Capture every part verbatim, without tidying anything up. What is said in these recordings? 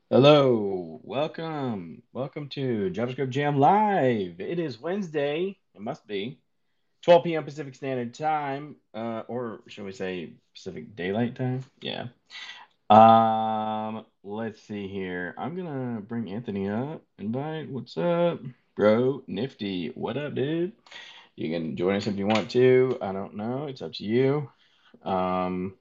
Hello, welcome, welcome to JavaScript Jam Live. It is Wednesday. It must be twelve p m. Pacific Standard Time, uh, or should we say Pacific Daylight Time? Yeah. Um, let's see here. I'm gonna bring Anthony up. Invite. What's up, bro? Nifty. What up, dude? You can join us if you want to. I don't know. It's up to you. Um,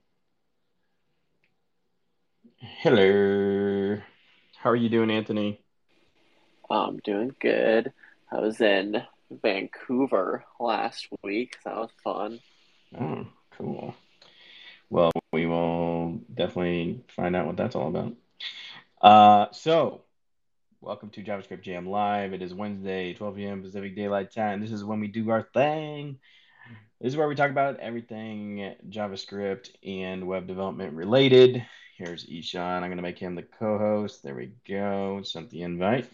hello. How are you doing, Anthony? I'm doing good. I was in Vancouver last week. That was fun. Oh, cool. Well, we will definitely find out what that's all about. Uh, so, welcome to JavaScript Jam Live. It is Wednesday, twelve p m. Pacific Daylight Time. This is when we do our thing. This is where we talk about everything JavaScript and web development related. Here's Ishan. I'm going to make him the co host. There we go. Sent the invite.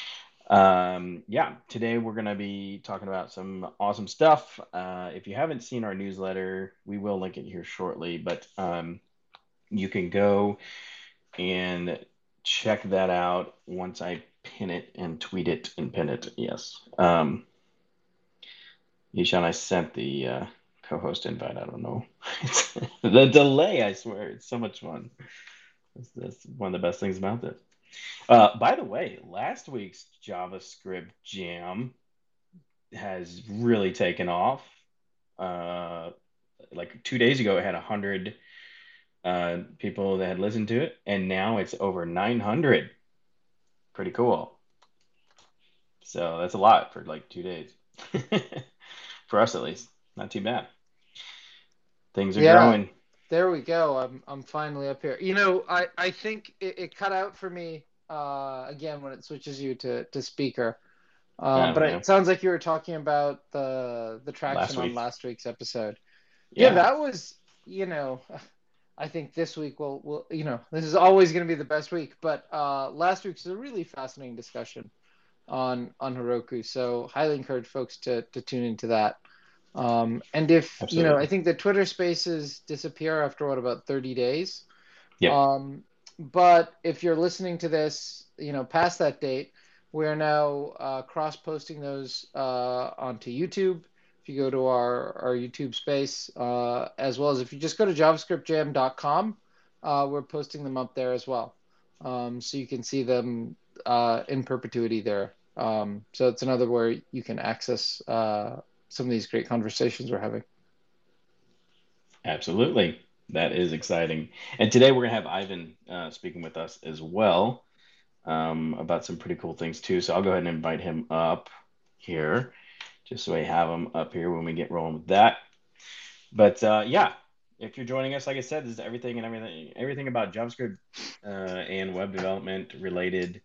Um, yeah, today we're going to be talking about some awesome stuff. Uh, if you haven't seen our newsletter, we will link it here shortly, but um, you can go and check that out once I pin it and tweet it and pin it. Yes. Um, Ishan, I sent the uh, co-host invite. I don't know. It's the delay, I swear. It's so much fun. That's, that's one of the best things about this. Uh, by the way, last week's JavaScript Jam has really taken off. Uh, like two days ago, it had one hundred uh, people that had listened to it, and now it's over nine hundred. Pretty cool. So that's a lot for like two days. For us, at least. Not too bad. Things are Yeah, growing. there we go. I'm I'm finally up here. You know, I I think it, it cut out for me uh again when it switches you to to speaker. Um, Oh, but yeah. it sounds like you were talking about the the Last traction on week. last week's episode. Yeah, Yeah, that was, you know, I think this week will will you know, this is always going to be the best week, but uh last week's was a really fascinating discussion on on Heroku. So highly encourage folks to to tune into that. Um, and if, you know, I absolutely. think the Twitter spaces disappear after what, about thirty days. Yep, Um, but if you're listening to this, you know, past that date, we're now uh, cross-posting those uh, onto YouTube. If you go to our, our YouTube space, uh, as well as if you just go to javascript jam dot com, uh, we're posting them up there as well. Um, so you can see them uh, in perpetuity there. Um, so it's another where you can access uh, some of these great conversations we're having. absolutely. That is exciting. And today we're gonna have Ivan uh, speaking with us as well um, about some pretty cool things too. So I'll go ahead and invite him up here, just so I have him up here when we get rolling with that. But uh, yeah, if you're joining us, like I said, this is everything and everything, everything about JavaScript uh, and web development related.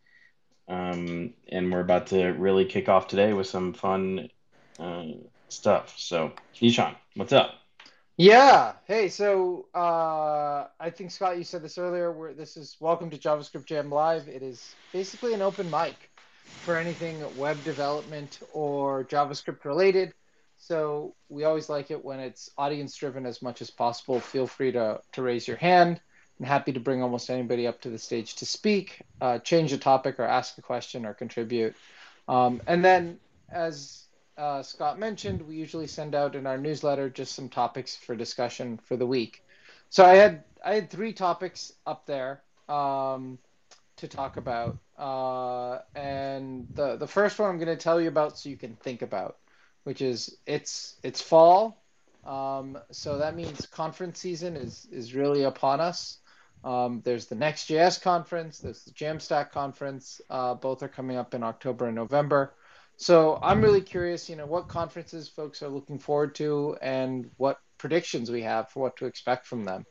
Um, and we're about to really kick off today with some fun uh, stuff. So, Ishan, what's up? Yeah. Hey, so uh, I think Scott, you said this earlier. Where this is welcome to JavaScript Jam Live. It is basically an open mic for anything web development or JavaScript related. So we always like it when it's audience driven as much as possible. Feel free to to raise your hand. I'm happy to bring almost anybody up to the stage to speak, uh, change the topic, or ask a question or contribute. Um, and then, as uh, Scott mentioned, we usually send out in our newsletter just some topics for discussion for the week. So I had I had three topics up there um, to talk about, uh, and the the first one I'm going to tell you about so you can think about, which is it's it's fall, um, so that means conference season is is really upon us. Um, there's the Next.js conference, there's the Jamstack conference. Uh, both are coming up in October and November. So I'm really curious, you know, what conferences folks are looking forward to and what predictions we have for what to expect from them.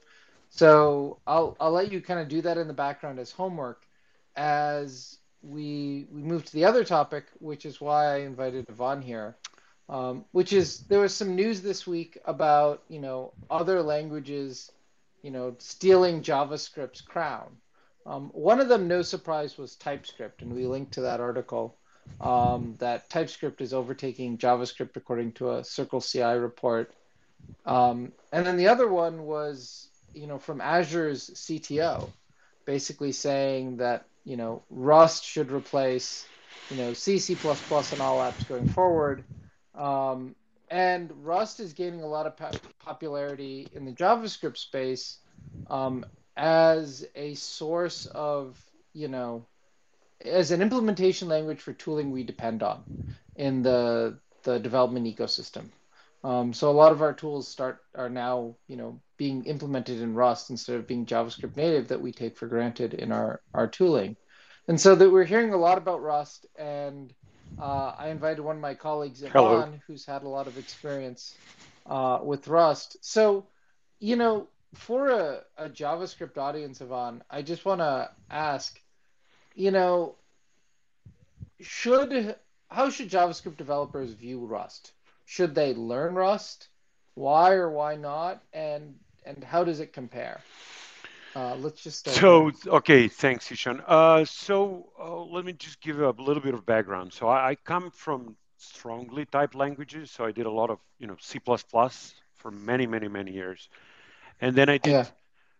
So I'll I'll let you kind of do that in the background as homework as we we move to the other topic, which is why I invited Yvonne here. Um, which is there was some news this week about, you know, other languages, you know, stealing JavaScript's crown. Um, one of them, no surprise, was TypeScript, and we linked to that article um, that TypeScript is overtaking JavaScript according to a Circle C I report. Um, and then the other one was, you know, from Azure's C T O, basically saying that, you know, Rust should replace, you know, C, C++, and all apps going forward. Um, and Rust is gaining a lot of po- popularity in the JavaScript space um, as a source of, you know, as an implementation language for tooling we depend on in the the development ecosystem. Um, so a lot of our tools start are now, you know, being implemented in Rust instead of being JavaScript native that we take for granted in our our tooling. And so that we're hearing a lot about Rust, and uh, I invited one of my colleagues, Hello. Yvonne, who's had a lot of experience uh, with Rust. So, you know, for a, a JavaScript audience, Yvonne, I just want to ask, you know, should how should JavaScript developers view Rust? Should they learn Rust? Why or why not? And and how does it compare? Uh, let's just start So, there. okay, thanks, Ishan. Uh, so, uh, let me just give you a little bit of background. So, I, I come from strongly typed languages. So, I did a lot of, you know, C++ for many, many, many years. And then I did Yeah.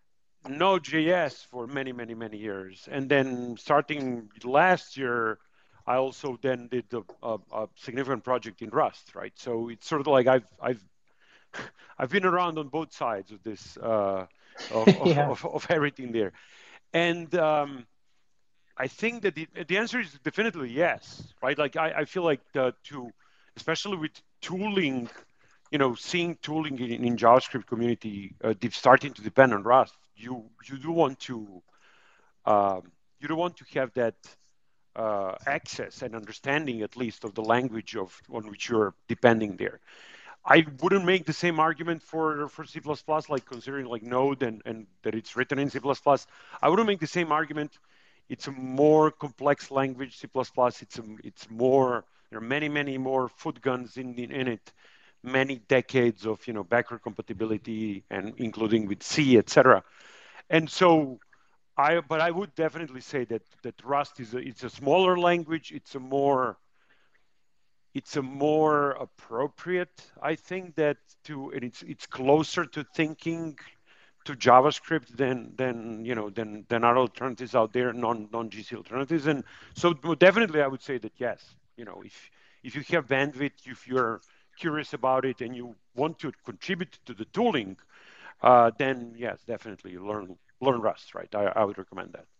Node.js for many, many, many years. And then starting last year, I also then did a, a, a significant project in Rust, right? So, it's sort of like I've, I've I've been around on both sides of this uh, of, of, Yeah. of, of everything there, and um, I think that the, the answer is definitely yes, right? Like I, I feel like the, to, especially with tooling, you know, seeing tooling in, in JavaScript community uh, starting to depend on Rust, you you do want to um, you do want to have that uh, access and understanding at least of the language of on which you're depending there. I wouldn't make the same argument for for C++, like considering like Node and, and that it's written in C++. I wouldn't make the same argument. It's a more complex language, C++. It's a, it's more, there are many, many more foot guns in, in, in it, many decades of, you know, backward compatibility and including with C, et cetera. And so I, but I would definitely say that, that Rust is a, it's a smaller language. It's a more, it's a more appropriate, I think, that to, and it's it's closer to thinking to JavaScript than than you know than than other alternatives out there, non non G C alternatives. And so definitely, I would say that yes, you know, if if you have bandwidth, if you're curious about it, and you want to contribute to the tooling, uh, then yes, definitely learn learn Rust, right? I, I would recommend that.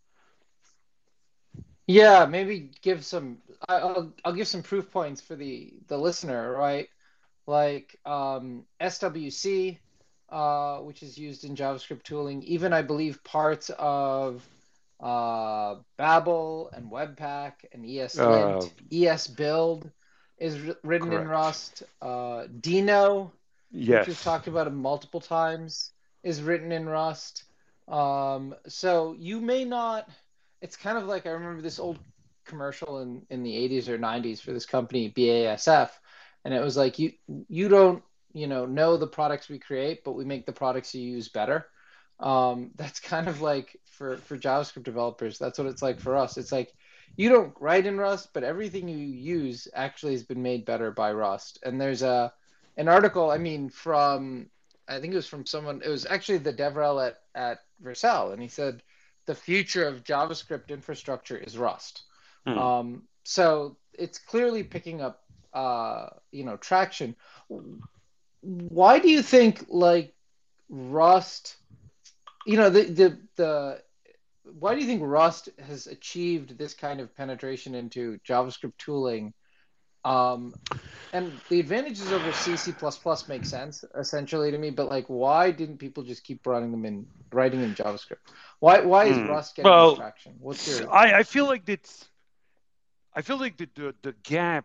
Yeah, maybe give some I- I'll I'll give some proof points for the the listener, right? Like um, S W C, uh, which is used in JavaScript tooling, even I believe parts of uh, Babel and Webpack and Uh, ESLint, ESBuild is wr- written in correct. Rust. Uh, Deno, which we've Yes. talked about multiple times, is written in Rust. Um, so you may not. It's kind of like I remember this old commercial in, in the eighties or nineties for this company, B A S F, and it was like you you don't you know know the products we create, but we make the products you use better. Um, that's kind of like for for JavaScript developers. That's what it's like for us. It's like you don't write in Rust, but everything you use actually has been made better by Rust. And there's a an article, I mean, from I think it was from someone. It was actually the DevRel at at Vercel, and he said the future of JavaScript infrastructure is Rust. Hmm. Um, so it's clearly picking up, uh, you know, traction. Why do you think like Rust? You know, the the the why do you think Rust has achieved this kind of penetration into JavaScript tooling? Um, and the advantages over C, C++ make sense essentially to me, but like, why didn't people just keep running them in writing in JavaScript? Why why is Hmm. Rust getting this Well, traction? What's your I, I feel like it's I feel like the, the, the gap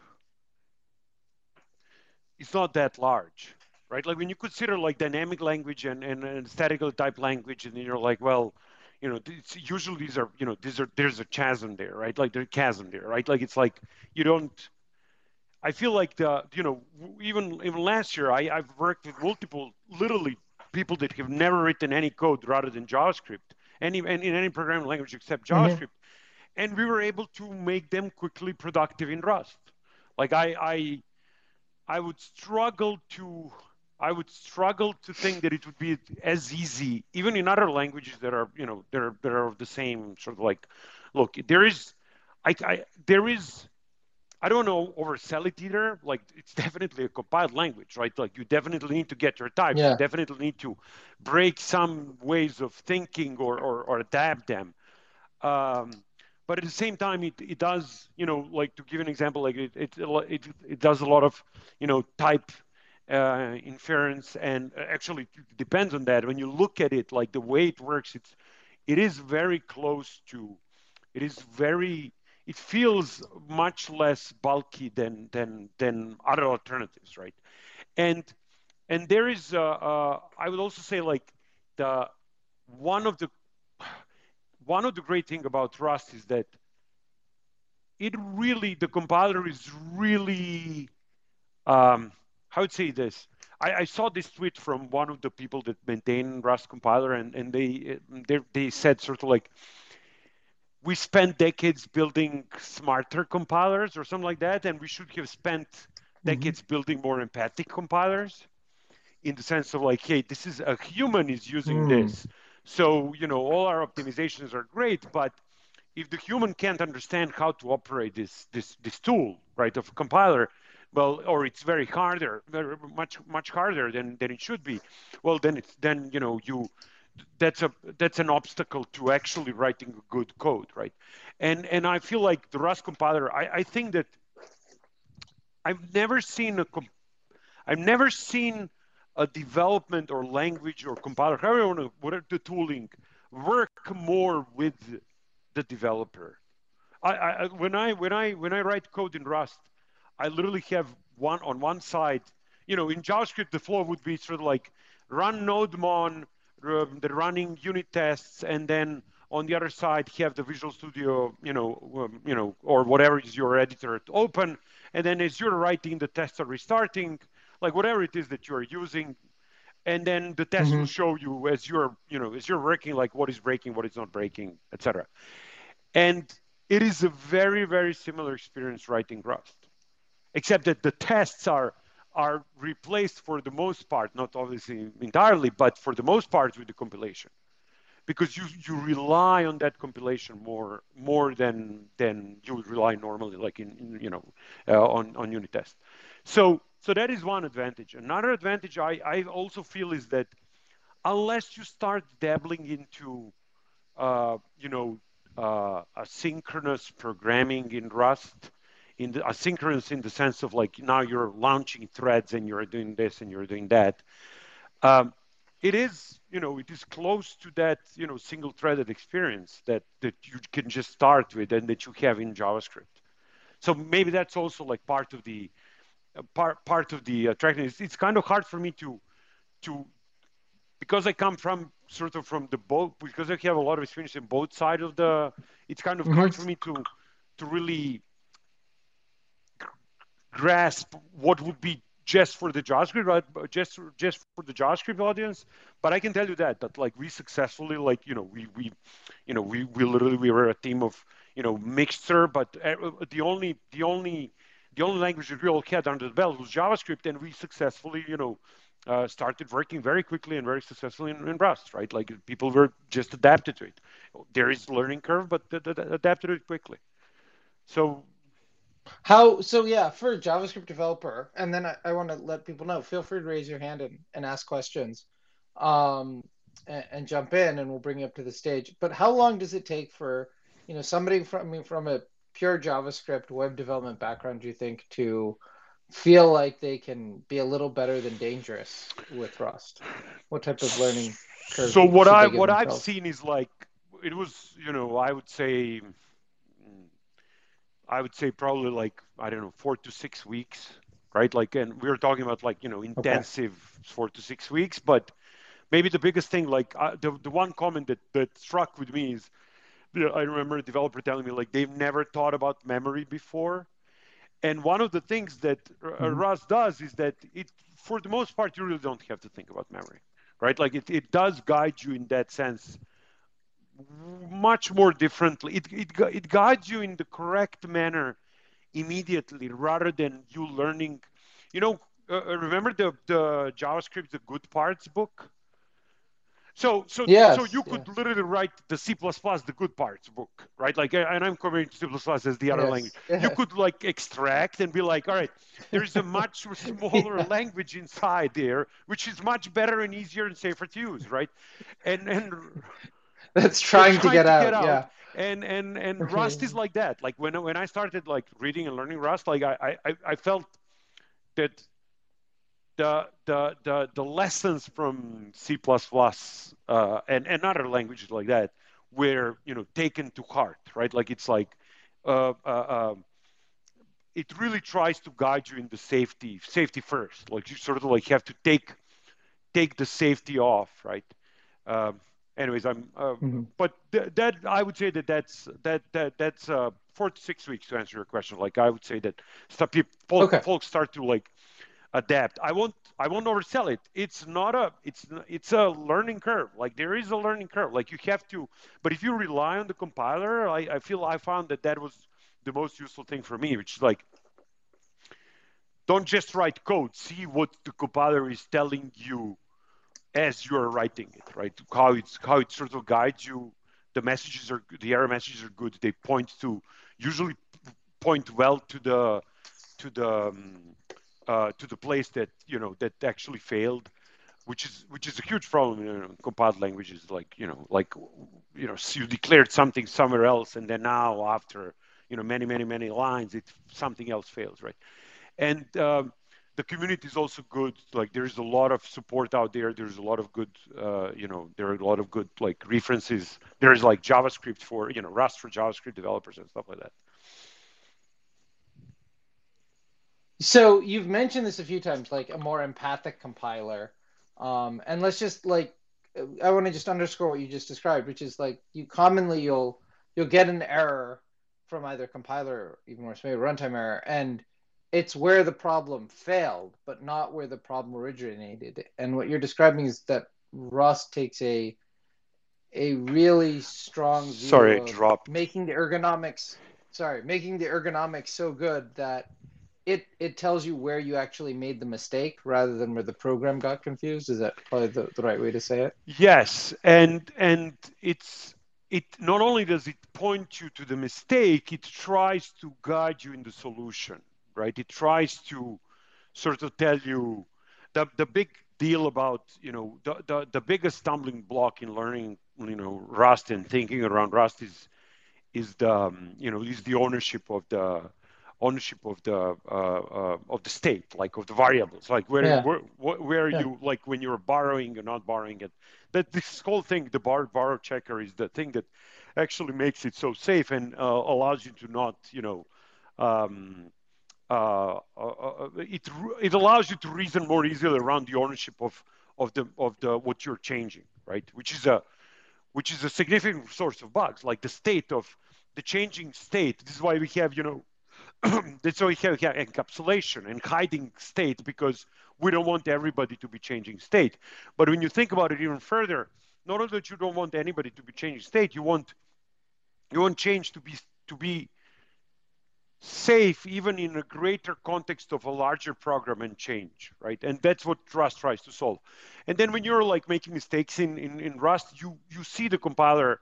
is not that large, right? Like when you consider like dynamic language and, and, and statically type language, and then you're like, well, you know, it's, usually these are, you know, these are, there's a chasm there, right? Like there's a chasm there, right? Like it's like you don't, I feel like the, you know, even even last year, I, I've worked with multiple, literally people that have never written any code rather than JavaScript, any and in any programming language except Mhm. JavaScript, and we were able to make them quickly productive in Rust. Like I, I I would struggle to I would struggle to think that it would be as easy, even in other languages that are, you know, that are that are of the same sort of like look, there is, I, I there is. I don't know oversell it either. Like it's definitely a compiled language, right? Like you definitely need to get your types. Yeah. You definitely need to break some ways of thinking or or, or adapt them. Um, but at the same time, it, it does, you know, like to give an example, like it it it, it does a lot of, you know, type uh, inference, and actually it depends on that. When you look at it, like the way it works, it's it is very close to, it is very, it feels much less bulky than than than other alternatives, right? And and there is, uh, uh, I would also say like the one of the one of the great thing about Rust is that it really, the compiler is really, um, how would say this? I, I saw this tweet from one of the people that maintain Rust compiler, and and they they they said sort of like, we spent decades building smarter compilers or something like that, and we should have spent decades mm-hmm. building more empathic compilers, in the sense of like, hey, this is a human is using mm. this, so you know all our optimizations are great, but if the human can't understand how to operate this this this tool, right, of a compiler, well, or it's very harder, very much much harder than than it should be, well, then it's then you know you that's a that's an obstacle to actually writing good code, right? And and I feel like the Rust compiler, I, I think that I've never seen a comp- I've never seen a development or language or compiler, however you want to, whatever the tooling, work more with the developer. I, I when I when I when I write code in Rust, I literally have one on one side, you know, in JavaScript the flow would be sort of like run nodemon, uh, the running unit tests, and then on the other side have the Visual Studio, you know, um, you know, or whatever is your editor to open, and then as you're writing, the tests are restarting, like whatever it is that you're using, and then the test mm-hmm. will show you as you're, you know, as you're working, like what is breaking, what is not breaking, et cetera. And it is a very, very similar experience writing Rust, except that the tests are are replaced for the most part, not obviously entirely, but for the most part with the compilation, because you you rely on that compilation more more than than you would rely normally, like in, in you know uh, on on unit tests. So so that is one advantage. Another advantage I I also feel is that unless you start dabbling into uh, you know uh, asynchronous programming in Rust, in the asynchronous in the sense of like now you're launching threads and you're doing this and you're doing that. Um, it is, you know, it is close to that, you know, single-threaded experience that that you can just start with and that you have in JavaScript. So maybe that's also like part of the uh, part part of the attraction. It's, it's kind of hard for me to to because I come from sort of from the both, because I have a lot of experience in both sides of the. It's kind of mm-hmm. hard for me to to really grasp what would be just for the JavaScript, right? Just just for the JavaScript audience. But I can tell you that that like we successfully, like you know, we we, you know, we we literally we were a team of you know mixture, but the only the only the only language that we all had under the belt was JavaScript, and we successfully you know uh, started working very quickly and very successfully in, in Rust, right? Like people were just adapted to it. There is a learning curve, but th- th- adapted to it quickly. So. How, so yeah, for a JavaScript developer, and then I, I want to let people know, feel free to raise your hand and, and ask questions um, and, and jump in, and we'll bring you up to the stage. But how long does it take for, you know, somebody from, I mean, from a pure JavaScript web development background, do you think, to feel like they can be a little better than dangerous with Rust? What type of learning curve? So what I what themselves? I've seen is like, it was, you know, I would say, I would say probably like, I don't know, four to six weeks, right? Like, and we were talking about like, you know, intensive okay. four to six weeks, but maybe the biggest thing, like uh, the, the one comment that, that struck with me is, you know, I remember a developer telling me like, they've never thought about memory before. And one of the things that mm-hmm. Rust does is that it, for the most part, you really don't have to think about memory, right? Like it, it does guide you in that sense much more differently. It, it, it guides you in the correct manner immediately rather than you learning. You know, uh, remember the, the JavaScript, the good parts book? So, so, Yes, so you could yes, literally write the C plus plus, the good parts book, right? Like, and I'm comparing C plus plus as the other language. yes, You yes. could like extract and be like, all right, there's a much smaller Yeah. language inside there, which is much better and easier and safer to use, right? And and That's they're trying to trying get to get out. out. Yeah. And and and Okay. Rust is like that. Like when when I started like reading and learning Rust, like I I, I felt that the the the the lessons from C++ uh, and and other languages like that were, you know, taken to heart, right? Like it's like uh, uh, um, it really tries to guide you in the safety safety first. Like you sort of like have to take take the safety off, right? Um, anyways, I'm uh, Mhm. but th- that I would say that that's that that that's uh, four to six weeks to answer your question. Like I would say that some people folk, Okay. folks start to like adapt. I won't I won't oversell it. It's not a it's it's a learning curve. Like there is a learning curve. Like you have to, but if you rely on the compiler, I, I feel I found that that was the most useful thing for me, which is like don't just write code. See what the compiler is telling you as you're writing it, right? How it's how it sort of guides you. The messages are the error messages are good. They point to usually point well to the to the um, uh, to the place that you know that actually failed, which is which is a huge problem in you know, compiled languages. Like you know, like you know, so you declared something somewhere else, and then now after you know many many many lines, it something else fails, right? And um, the community is also good. Like there's a lot of support out there. There's a lot of good, uh, you know, there are a lot of good like references. There's like JavaScript for you know Rust for JavaScript developers and stuff like that. So you've mentioned this a few times, like a more empathic compiler. Um, and let's just like I want to just underscore what you just described, which is like you commonly you'll you'll get an error from either compiler or even worse, maybe a runtime error, and it's where the problem failed, but not where the problem originated. And what you're describing is that Rust takes a a really strong view Sorry, I of dropped. making the ergonomics, sorry, making the ergonomics so good that it it tells you where you actually made the mistake rather than where the program got confused. Is that probably the, the right way to say it? Yes, and and it's it not only does it point you to the mistake, it tries to guide you in the solution, right? It tries to sort of tell you the the big deal about you know the the, the biggest stumbling block in learning you know Rust and thinking around Rust is is the um, you know is the ownership of the ownership of the uh, uh, of the state, like of the variables, like where Yeah, where where yeah. you like when you're borrowing or not borrowing it. That this whole thing, the bar borrow checker, is the thing that actually makes it so safe and uh, allows you to not you know. Um, uh, uh, uh, it it allows you to reason more easily around the ownership of of the of the what you're changing, right? Which is a which is a significant source of bugs, like the state of the changing state. This is why we have, you know, that's why we have, have encapsulation and hiding state, because we don't want everybody to be changing state. But when you think about it even further, not only that you don't want anybody to be changing state, you want you want change to be to be safe even in a greater context of a larger program and change, right? And that's what Rust tries to solve. And then when you're like making mistakes in in, in Rust, you you see the compiler,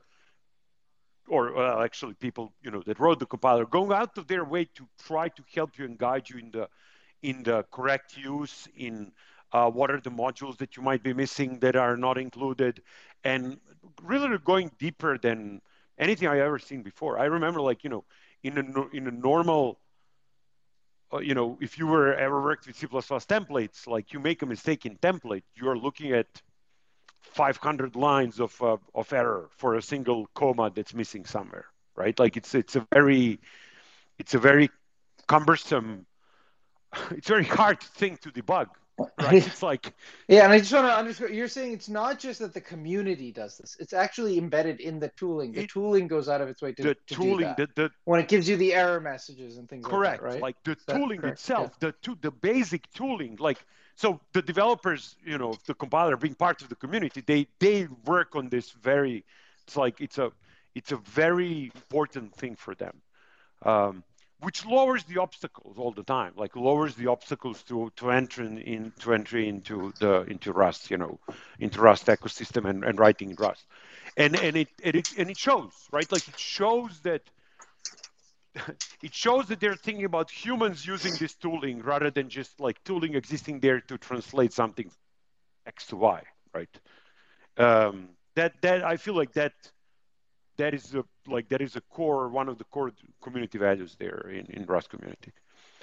or uh, actually people you know that wrote the compiler going out of their way to try to help you and guide you in the in the correct use, in uh, what are the modules that you might be missing that are not included, and really going deeper than anything I ever seen before. I remember like you know in a in a normal uh, you know if you were ever worked with C plus plus templates, like you make a mistake in template, you're looking at five hundred lines of uh, of error for a single comma that's missing somewhere, right? Like it's it's a very it's a very cumbersome, it's very hard thing to debug, right? It's like Yeah, and I just want to underscore, you're saying it's not just that the community does this, it's actually embedded in the tooling. The it, tooling goes out of its way to, the to do tooling, that the, the when it gives you the error messages and things like that, correct, right? like the Is that tooling correct? Yeah. itself, the to the basic tooling, like so the developers, you know, the compiler being part of the community, they they work on this very, it's like it's a it's a very important thing for them. Um, which lowers the obstacles all the time, like lowers the obstacles to to enter in to entry into the into Rust, you know, into Rust ecosystem and, and writing in Rust, and and it, and it and it shows, right? Like it shows that it shows that they're thinking about humans using this tooling rather than just like tooling existing there to translate something X to Y, right? Um, that that I feel like that that is a like that is a core one of the core community values there in in Rust community.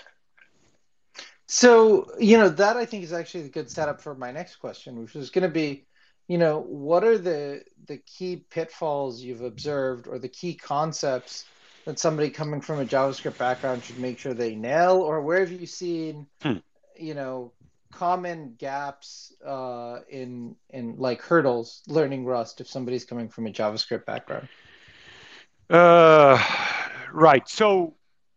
So, you know, that I think is actually a good setup for my next question, which is going to be, you know, what are the the key pitfalls you've observed or the key concepts that somebody coming from a JavaScript background should make sure they nail, or where have you seen, Hmm. you know, common gaps uh, in in like hurdles learning Rust if somebody's coming from a JavaScript background? Uh, right. So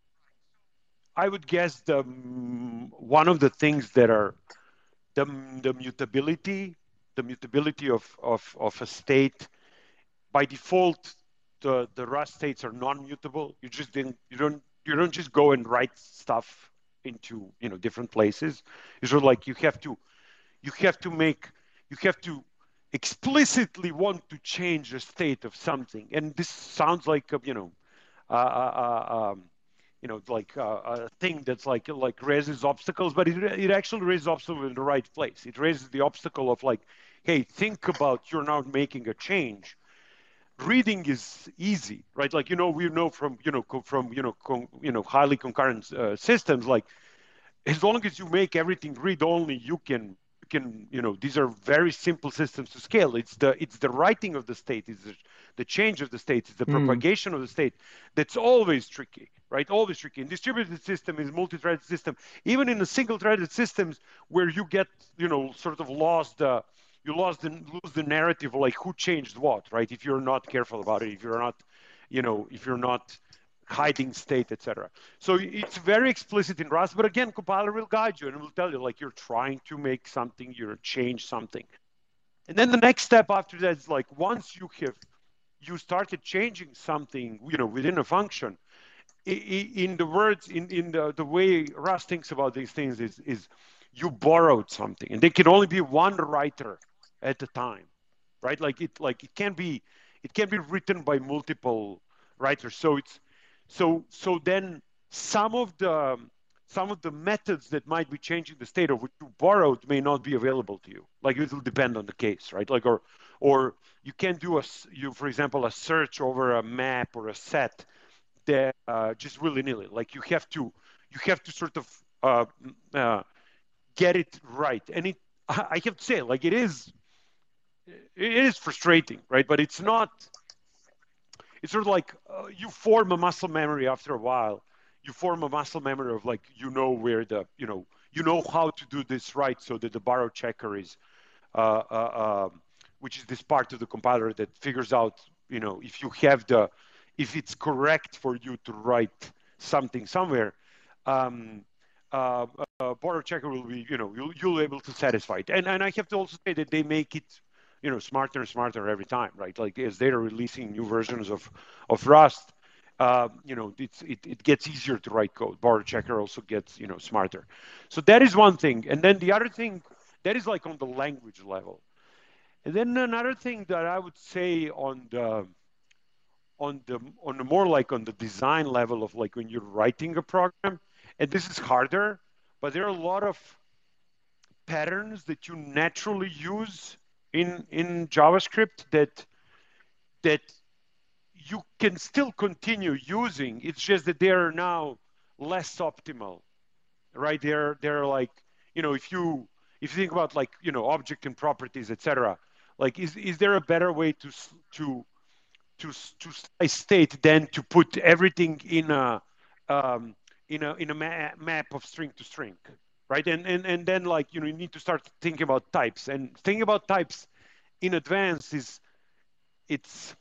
I would guess the mm, one of the things that are the the mutability, the mutability of of of a state by default. The the Rust states are non-mutable. You just didn't you don't you don't just go and write stuff into you know different places. It's sort of like you have to you have to make you have to explicitly want to change the state of something. And this sounds like a, you know uh, uh, uh, um, you know like uh, a thing that's like like raises obstacles, but it, it actually raises obstacles in the right place. It raises the obstacle of like, hey, think about you're now making a change. Reading is easy, right? Like you know we know from you know from you know con, you know highly concurrent uh, systems, like as long as you make everything read only, you can you can you know these are very simple systems to scale. It's the it's the writing of the state, it's the, the change of the state, it's the Mm. propagation of the state that's always tricky, right? Always tricky. In distributed system, is multi-threaded system, even in a single-threaded systems where you get you know sort of lost the uh, you lost the lose the narrative of like who changed what, right? If you're not careful about it, if you're not you know if you're not hiding state, et cetera. So it's very explicit in Rust, but again, compiler will guide you and will tell you like you're trying to make something, you're change something. And then the next step after that is like once you have you started changing something, you know, within a function, in the words, in, in the, the way Rust thinks about these things is, is you borrowed something, and there can only be one writer at a time, right? Like it, like it can be, it can be written by multiple writers. So it's, so so then some of the some of the methods that might be changing the state of which you borrowed may not be available to you. Like it will depend on the case, right? Like or or you can do a you for example a search over a map or a set that uh, just willy nilly. Like you have to you have to sort of uh, uh, get it right, and it I have to say like it is it is frustrating, right? But it's not. It's sort of like uh, you form a muscle memory after a while. You form a muscle memory of like you know where the you know you know how to do this right, so that the borrow checker is, uh, uh, uh, which is this part of the compiler that figures out you know if you have the if it's correct for you to write something somewhere. Um, uh, uh, borrow checker will be you know you'll you'll be able to satisfy it. And and I have to also say that they make it you know smarter and smarter every time, right? Like as they're releasing new versions of of Rust, uh, you know it's it, it gets easier to write code. Borrow checker also gets you know smarter. So that is one thing. And then the other thing that is like on the language level. And then another thing that I would say on the on the on the more like on the design level of like when you're writing a program, and this is harder, but there are a lot of patterns that you naturally use in in JavaScript that that you can still continue using. It's just that they're now less optimal, right? They're they're like you know if you if you think about like you know object and properties, et cetera. Like is is there a better way to to to to slice state than to put everything in a um, in a in a ma map of string to string, right? And and and then like you know you need to start thinking about types, and thinking about types in advance is it's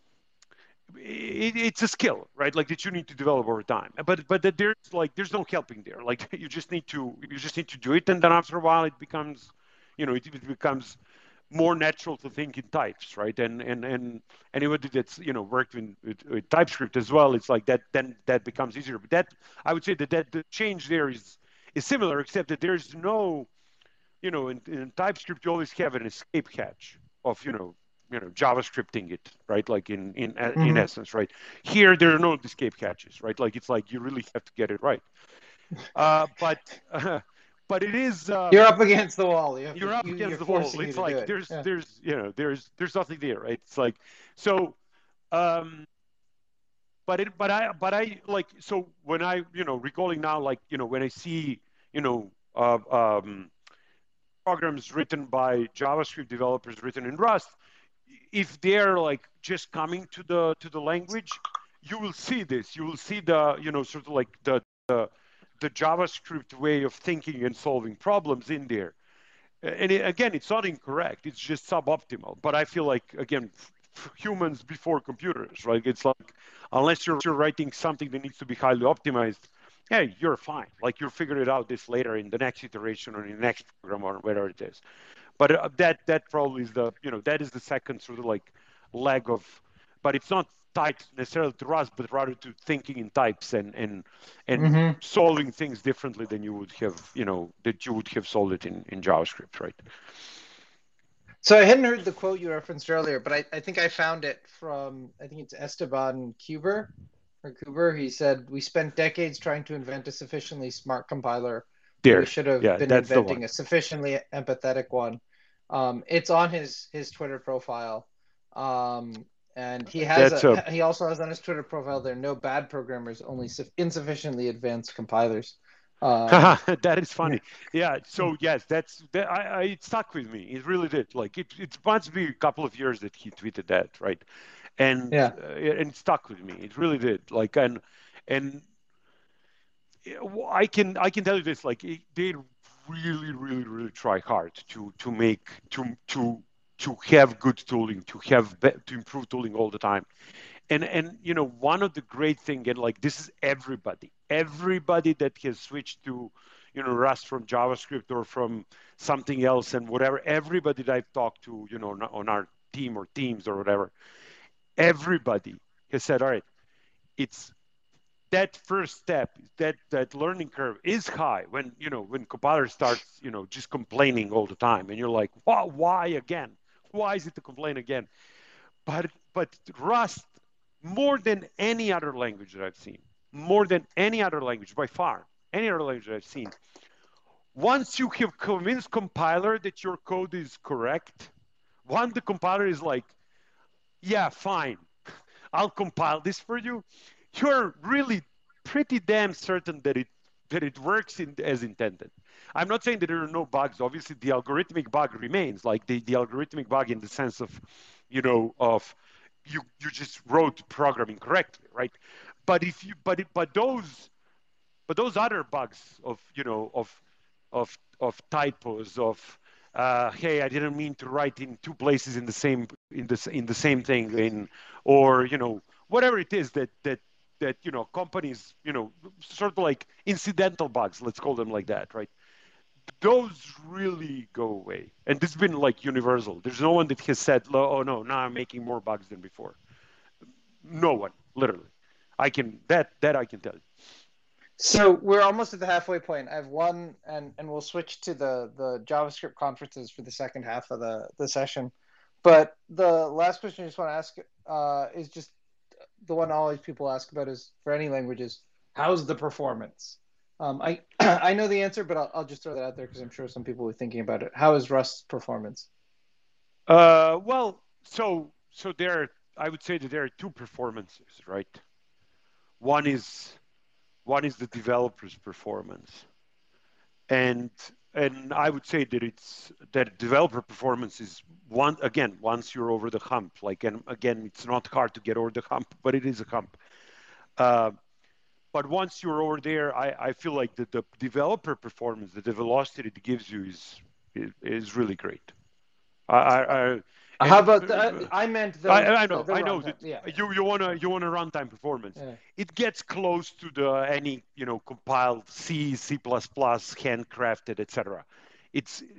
it, it's a skill, right? Like that you need to develop over time. But but that there's like there's no helping there. Like you just need to you just need to do it, and then after a while it becomes, you know, it, it becomes more natural to think in types, right? And and and anybody that's you know worked in, with, with TypeScript as well, it's like that. Then that becomes easier. But that I would say that that the change there is is similar, except that there's no, you know, in, in TypeScript you always have an escape hatch of you know you know JavaScripting it, right? Like in in mm-hmm. in essence, right? Here there are no escape hatches, right? Like it's like you really have to get it right. Uh, but uh, but it is um, you're up against the wall. You you're to, up you, against you're the wall. It's like it. there's yeah. there's you know there's there's nothing there, right? It's like so. Um, but it but I but I like so when I you know recalling now like you know when I see you know uh, um, programs written by JavaScript developers written in Rust, if they're like just coming to the to the language, you will see this. You will see the you know sort of like the the, the JavaScript way of thinking and solving problems in there. And it, again, it's not incorrect. It's just suboptimal. But I feel like again, f- humans before computers, right? It's like unless you're, you're writing something that needs to be highly optimized, hey, you're fine. Like you'll figure it out this later in the next iteration or in the next program or whatever it is. But uh, that that probably is the you know that is the second sort of like leg of, but it's not tied necessarily to Rust, but rather to thinking in types and and and mm-hmm. solving things differently than you would have you know that you would have solved it in in JavaScript, right? So I hadn't heard the quote you referenced earlier, but I, I think I found it from I think it's Esteban Kuber or Kuber. He said, "We spent decades trying to invent a sufficiently smart compiler. There. We should have yeah, been inventing a sufficiently empathetic one." Um, it's on his his Twitter profile, um, and he has a, a, he also has on his Twitter profile there no bad programmers, only su- insufficiently advanced compilers. Um, that is funny. Yeah. So yes, that's that. I, I it stuck with me. It really did. Like it. It must be a couple of years that he tweeted that, right? And yeah, uh, and it stuck with me. It really did. Like and and I can I can tell you this. Like it, they really really really try hard to to make to to to have good tooling, to have to improve tooling all the time. And and you know one of the great thing, and like this is everybody, everybody that has switched to you know Rust from JavaScript or from something else and whatever, everybody that I've talked to, you know, on our team or teams or whatever, everybody has said, all right, it's that first step, that that learning curve is high when you know when compiler starts you know just complaining all the time, and you're like, why, why again? Why is it to complain again? But but Rust, more than any other language that I've seen, more than any other language by far, any other language that I've seen, once you have convinced compiler that your code is correct, once the compiler is like, yeah, fine, I'll compile this for you, you're really pretty damn certain that it that it works in, as intended. I'm not saying that there are no bugs. Obviously, the algorithmic bug remains, like the, the algorithmic bug in the sense of, you know, of you you just wrote programming correctly, right? But if you but but those but those other bugs of you know of of of typos of uh, hey, I didn't mean to write in two places in the same in the in the same thing, in or you know whatever it is that that that you know companies you know sort of like incidental bugs, let's call them like that, right? Those really go away, and this has been like universal. There's no one that has said, oh no, now I'm making more bugs than before. No one, literally. I can that that I can tell you. So we're almost at the halfway point. I have one, and, and we'll switch to the, the JavaScript conferences for the second half of the, the session. But the last question I just want to ask uh, is just the one always people ask about is for any languages, how's the performance? Um, I I know the answer, but I'll, I'll just throw that out there because I'm sure some people are thinking about it. How is Rust's performance? Uh, well, so so there, I would say that there are two performances, right? One is one is the developer's performance, and and I would say that it's that developer performance is one again once you're over the hump. Like and again, it's not hard to get over the hump, but it is a hump. Uh, but once you're over there, I, I feel like that the developer performance, the velocity it gives you is is, is really great. I, I, I How about the, I meant the I, I know the I know runtime. that yeah. you you want to you want a runtime performance. Yeah. It gets close to the any you know compiled C, C++, handcrafted, et cetera. It's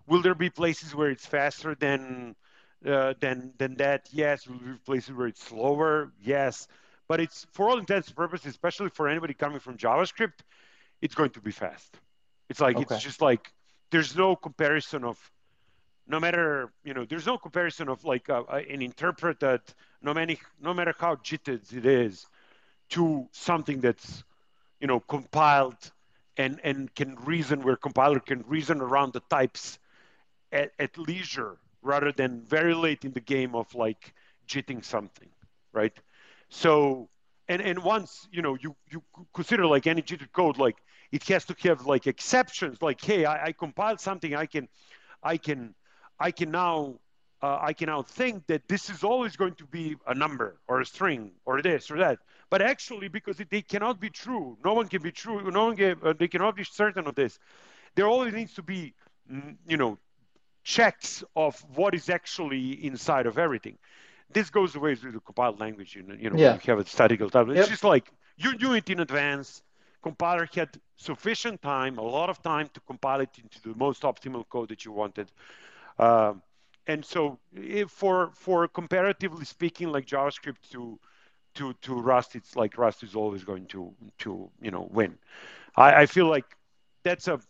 Will there be places where it's faster than uh, than than that? Yes. Will there be places where it's slower? Yes. But it's for all intents and purposes, especially for anybody coming from JavaScript, it's going to be fast. It's like it's Okay. just like there's no comparison of no matter you know there's no comparison of like a, a, an interpret that no matter no matter how jittered it is to something that's you know compiled and and can reason where compiler can reason around the types at, at leisure rather than very late in the game of like jitting something, right? So and and once you know you you consider like any jittered code, like it has to have like exceptions, like hey, I, I compiled something, I can I can I can now uh, I can now think that this is always going to be a number or a string or this or that. But actually, because it, they cannot be true, no one can be true. No one can, uh, they cannot be certain of this. There always needs to be, mm, you know, checks of what is actually inside of everything. This goes away with the compiled language. You know, you know when Yeah. you have a statical type, it's Yep. just like you do it in advance. Compiler had sufficient time, a lot of time to compile it into the most optimal code that you wanted. Um, and so, if for for comparatively speaking, like JavaScript to to to Rust, it's like Rust is always going to to you know win. I, I feel like that's a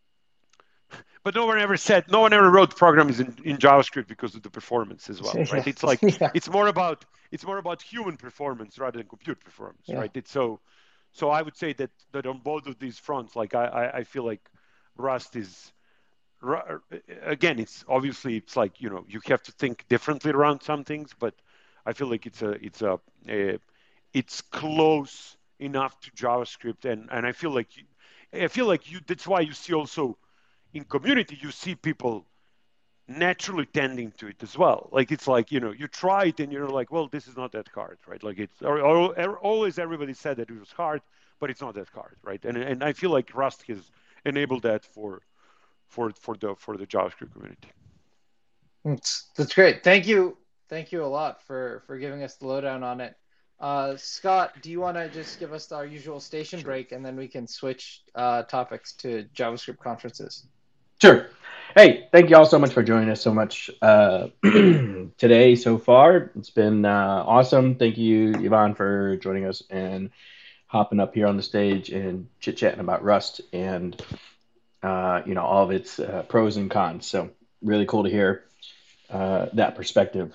but no one ever said no one ever wrote programs in, in JavaScript because of the performance as well, right? Yeah. It's like Yeah. it's more about it's more about human performance rather than compute performance, Yeah. right? It's so so I would say that that on both of these fronts, like I I, I feel like Rust is again it's obviously it's like you know you have to think differently around some things, but I feel like it's a it's a, a it's close enough to JavaScript, and and I feel like you, I feel like you that's why you see also in community you see people naturally tending to it as well. Like it's like you know you try it and you're like, well, this is not that hard, right? Like it's or, or, always everybody said that it was hard, but it's not that hard, right? And and I feel like Rust has enabled that for for for the for the JavaScript community. That's, that's great. Thank you. Thank you a lot for for giving us the lowdown on it. Uh, Scott, do you want to just give us our usual station Sure. break and then we can switch uh, topics to JavaScript conferences? Sure. Hey, thank you all so much for joining us so much uh, today so far. It's been uh, awesome. Thank you, Ivan, for joining us and hopping up here on the stage and chit-chatting about Rust and uh, you know all of its uh, pros and cons. So really cool to hear uh, that perspective.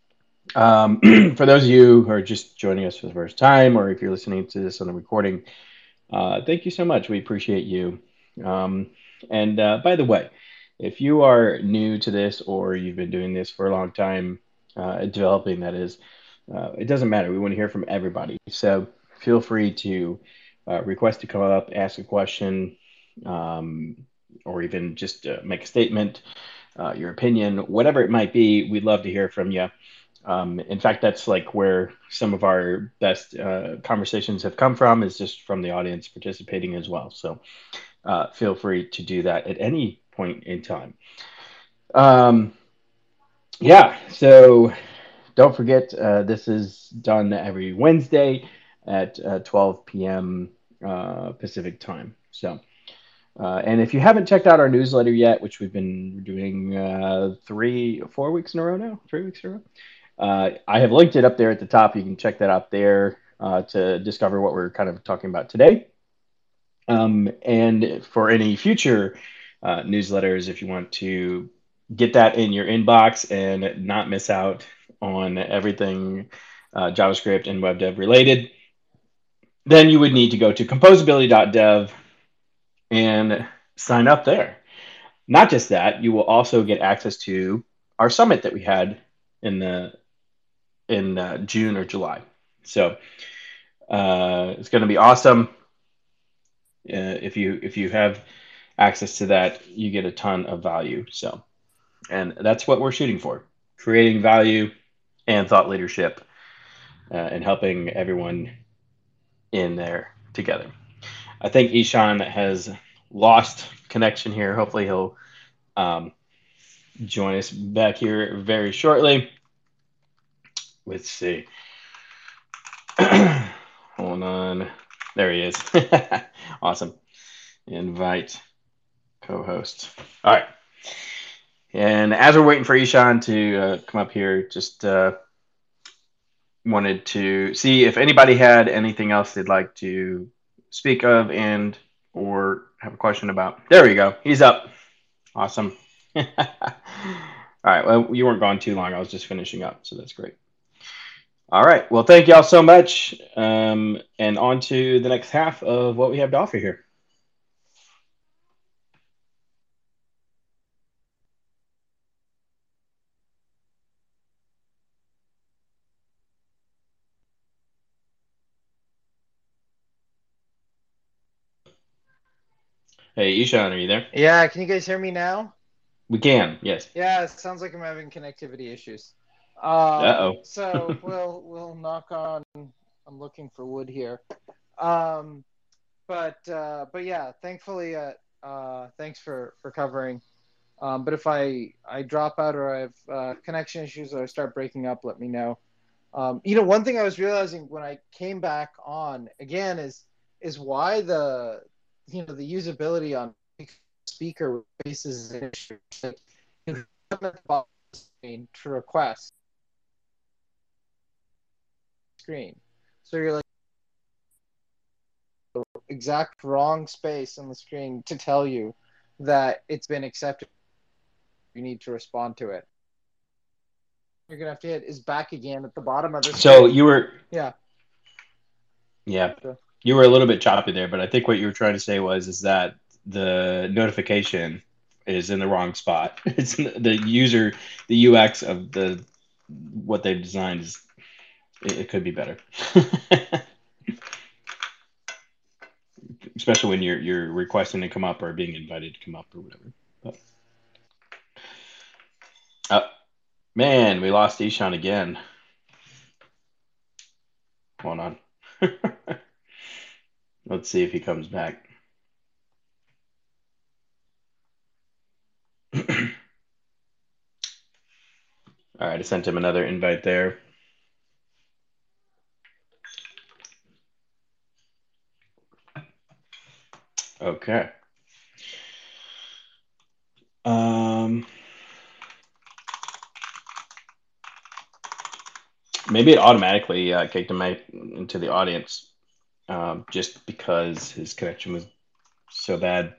Um, for those of you who are just joining us for the first time, or if you're listening to this on the recording, uh, thank you so much. We appreciate you. Um, and uh, by the way, if you are new to this or you've been doing this for a long time, uh, developing that is, uh, it doesn't matter. We want to hear from everybody. So feel free to uh, request to come up, ask a question, um, or even just uh, make a statement, uh, your opinion, whatever it might be. We'd love to hear from you. Um, in fact, that's like where some of our best uh, conversations have come from, is just from the audience participating as well. So uh, feel free to do that at any point in time. Um, yeah, so don't forget, uh, this is done every Wednesday at uh, twelve p.m. Uh, Pacific time. So, uh, and if you haven't checked out our newsletter yet, which we've been doing uh, three, four weeks in a row now, three weeks in a row, Uh, I have linked it up there at the top. You can check that out there uh, to discover what we're kind of talking about today. Um, and for any future uh, newsletters, if you want to get that in your inbox and not miss out on everything uh, JavaScript and web dev related, then you would need to go to composability dot dev and sign up there. Not just that, you will also get access to our summit that we had in the in uh, June or July. So uh, it's going to be awesome. Uh, if you if you have access to that, you get a ton of value. So, and that's what we're shooting for: creating value and thought leadership, uh, and helping everyone in there together. I think Ishan has lost connection here. Hopefully, he'll um, join us back here very shortly. Let's see. Hold on. There he is. Awesome. Invite co-host. All right. And as we're waiting for Ishan to uh, come up here, just uh, wanted to see if anybody had anything else they'd like to speak of and or have a question about. There we go. He's up. Awesome. All right. Well, you weren't gone too long. I was just finishing up, so that's great. All right. Well, thank y'all so much. Um, and on to the next half of what we have to offer here. Hey, Ishan, are you there? Yeah, can you guys hear me now? We can, yes. Yeah, it sounds like I'm having connectivity issues. Um, Uh-oh. so we'll we'll knock on. I'm looking for wood here. Um, but uh, but yeah, thankfully, uh, uh, thanks for for covering. Um, but if I I drop out or I have uh, connection issues or I start breaking up, let me know. Um, you know, one thing I was realizing when I came back on again is is why the you know the usability on speaker faces an issue. Like, you have at the bottom of the screen to request screen, so you're like the exact wrong space on the screen to tell you that it's been accepted. You need to respond to it. You're gonna have to hit is back again at the bottom of the screen. So you were yeah yeah so, you were a little bit choppy there, but I think what you were trying to say was is that the notification is in the wrong spot. It's the user, the U X of the what they've designed is it, it could be better. Especially when you're you're requesting to come up or being invited to come up or whatever. But, oh, man, we lost Ishan again. Hold on. Let's see if he comes back. All right, I sent him another invite there. Okay. Um, maybe it automatically uh, kicked him into the audience um, just because his connection was so bad.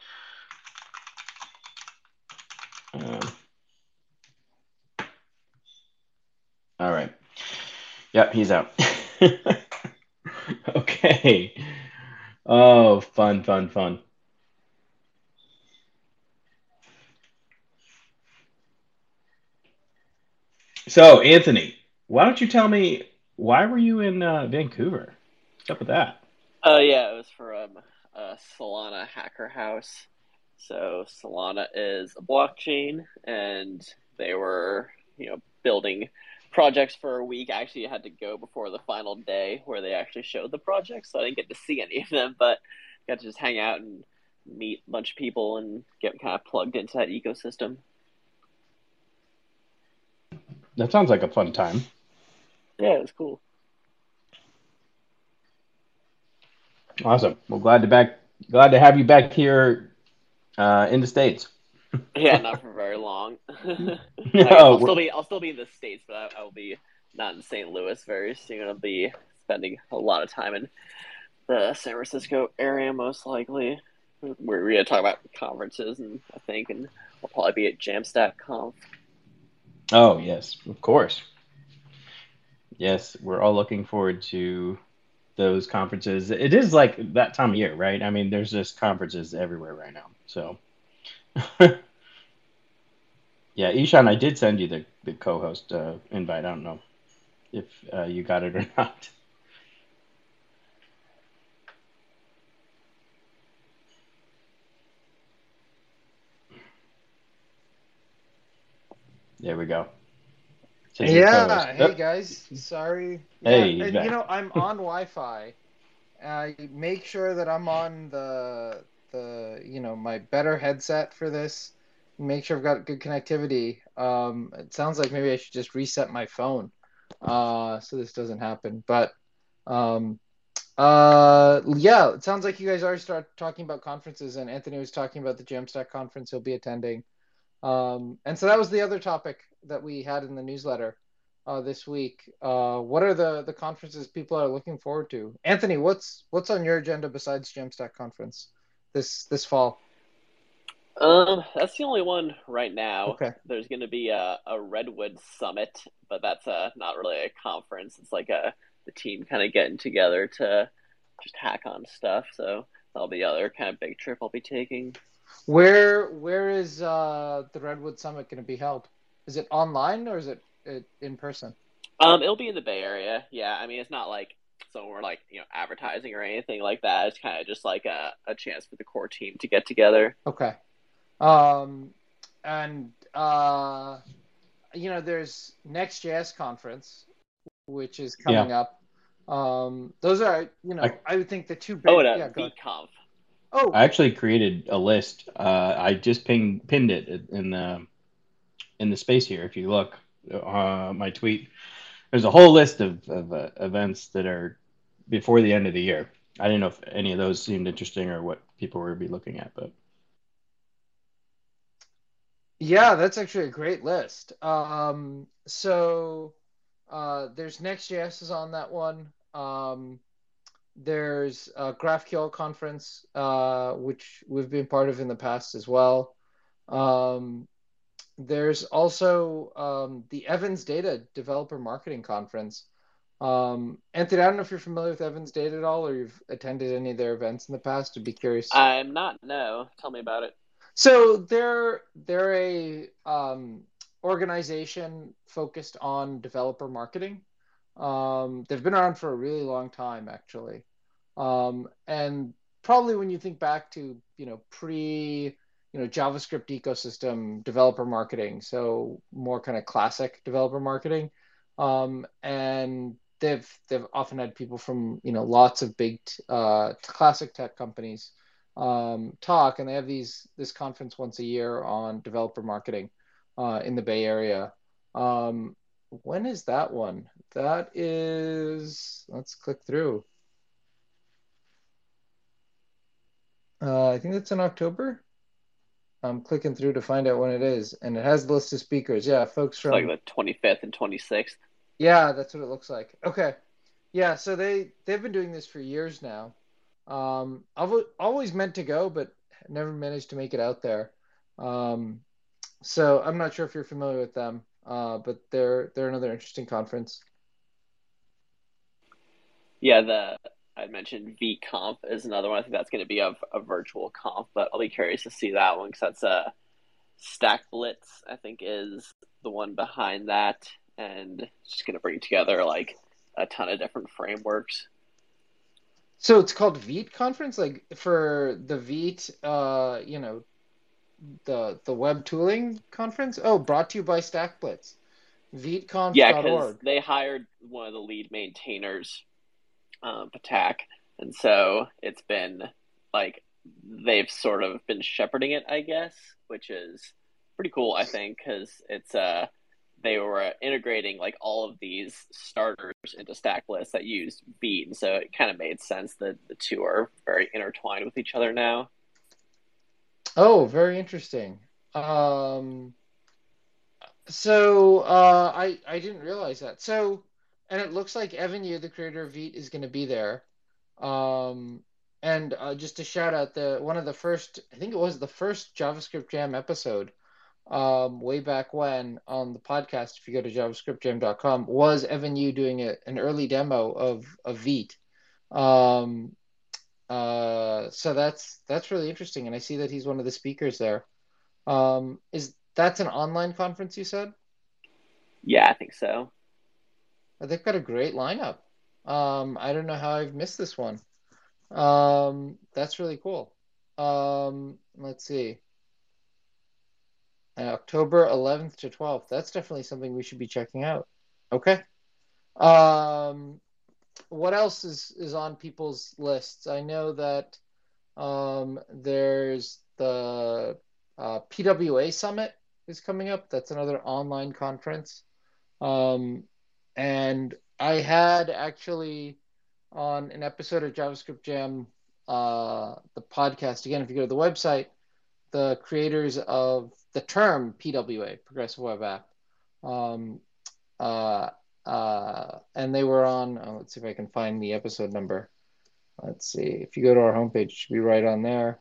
Um, all right. Yep, he's out. Okay. Oh, fun, fun, fun. So, Anthony, why don't you tell me why were you in uh, Vancouver? What's up with that? Oh uh, yeah, it was for um a Solana hacker house. So Solana is a blockchain, and they were you know building projects for a week. I actually had to go before the final day where they actually showed the projects, so I didn't get to see any of them, but got to just hang out and meet a bunch of people and get kind of plugged into that ecosystem. That sounds like a fun time. Yeah, it was cool. Awesome. Well, glad to back, glad to have you back here uh, in the States. Yeah, not for very long. No, I'll we're- still be I'll still be in the States, but I, I will be not in Saint Louis very soon. I'll be spending a lot of time in the San Francisco area, most likely. We're going to talk about conferences, and I think, and I'll probably be at Jamstack Conf. Oh, yes, of course. Yes, we're all looking forward to those conferences. It is like that time of year, right? I mean, there's just conferences everywhere right now. So, yeah, Ishan, I did send you the, the co-host uh, invite. I don't know if uh, you got it or not. There we go. Says your yeah co-host. hey Oh, guys, sorry. Hey, Yeah, he's and back. you know I'm on Wi-Fi. I make sure that I'm on the the you know my better headset for this. Make sure I've got good connectivity. Um, it sounds like maybe I should just reset my phone, uh, so this doesn't happen. But um, uh, yeah, it sounds like you guys already start talking about conferences, and Anthony was talking about the Jamstack conference he'll be attending. Um, and so that was the other topic that we had in the newsletter uh, this week. Uh, what are the the conferences people are looking forward to? Anthony, what's what's on your agenda besides Jamstack conference this this fall? Um, that's the only one right now. Okay. There's going to be a, a Redwood Summit, but that's a, not really a conference. It's like a the team kind of getting together to just hack on stuff. So that'll be the other kind of big trip I'll be taking. Where where is uh, the Redwood Summit going to be held? Is it online or is it, it in person? Um, it'll be in the Bay Area. Yeah, I mean, it's not like so we're like you know advertising or anything like that. It's kind of just like a, a chance for the core team to get together. Okay. Um, and uh, you know, there's Next.js conference, which is coming Yeah. up. Um, those are, you know, I, I would think the two big. Oh, and a yeah, go ahead. VConf. Oh, I actually created a list. Uh, I just pinged, pinned it in the in the space here. If you look, uh, my tweet, there's a whole list of, of uh, events that are before the end of the year. I didn't know if any of those seemed interesting or what people would be looking at, but yeah, that's actually a great list. Um, so uh, there's Next.js is on that one. Um, there's a GraphQL conference, uh, which we've been part of in the past as well. Um, there's also um, the Evans Data Developer Marketing Conference. Um, Anthony, I don't know if you're familiar with Evans Data at all, or you've attended any of their events in the past. I'd be curious. I'm not. No, tell me about it. So they're they're a um, organization focused on developer marketing. Um, they've been around for a really long time, actually. Um, and probably when you think back to, you know, pre, you know, JavaScript ecosystem developer marketing, so more kind of classic developer marketing. Um, and they've they've often had people from, you know, lots of big uh, classic tech companies um, talk, and they have these this conference once a year on developer marketing uh, in the Bay Area. Um, when is that one? That is, let's click through. Uh, I think that's in October. I'm clicking through to find out when it is, and it has a list of speakers. Yeah, folks It's from like the twenty-fifth and twenty-sixth. Yeah, that's what it looks like. Okay, yeah, so they they've been doing this for years now. Um, I've always meant to go, but never managed to make it out there. Um, so I'm not sure if you're familiar with them, uh, but they're they're another interesting conference. Yeah, the I mentioned VConf is another one. I think that's going to be a, a virtual conf, but I'll be curious to see that one because that's a Stack Blitz. I think is the one behind that, and it's just going to bring together like a ton of different frameworks. So it's called Vite conference, like for the Vite, uh, you know, the the web tooling conference. Oh, brought to you by StackBlitz, Yeah, viteconf dot because org. they hired one of the lead maintainers, um, Patak, and so it's been like they've sort of been shepherding it, I guess, which is pretty cool, I think, because it's uh they were integrating like all of these starters into StackBlitz that used Vite, and so it kind of made sense that the two are very intertwined with each other now. Oh, very interesting. Um, so uh, I I didn't realize that. So, and it looks like Evan Yu, the creator of Vite, is going to be there. Um, and uh, just to shout out the one of the first, I think it was the first JavaScript Jam episode, um, way back when on the podcast. If you go to javascript jam dot com, was Evan Yu doing a, an early demo of of Vite. Um, uh, so that's that's really interesting, and I see that he's one of the speakers there. Um, is that's an online conference you said? Yeah, I think so. They've got a great lineup. Um, I don't know how I've missed this one. Um, that's really cool. Um, let's see. Uh, October eleventh to twelfth. That's definitely something we should be checking out. Okay. Um, what else is is on people's lists? I know that um, there's the uh, P W A Summit is coming up. That's another online conference. Um, and I had actually on an episode of JavaScript Jam, uh, the podcast, again, if you go to the website, the creators of the term P W A, Progressive Web App. Um, uh, uh, and they were on, oh, let's see if I can find the episode number. Let's see. If you go to our homepage, it should be right on there.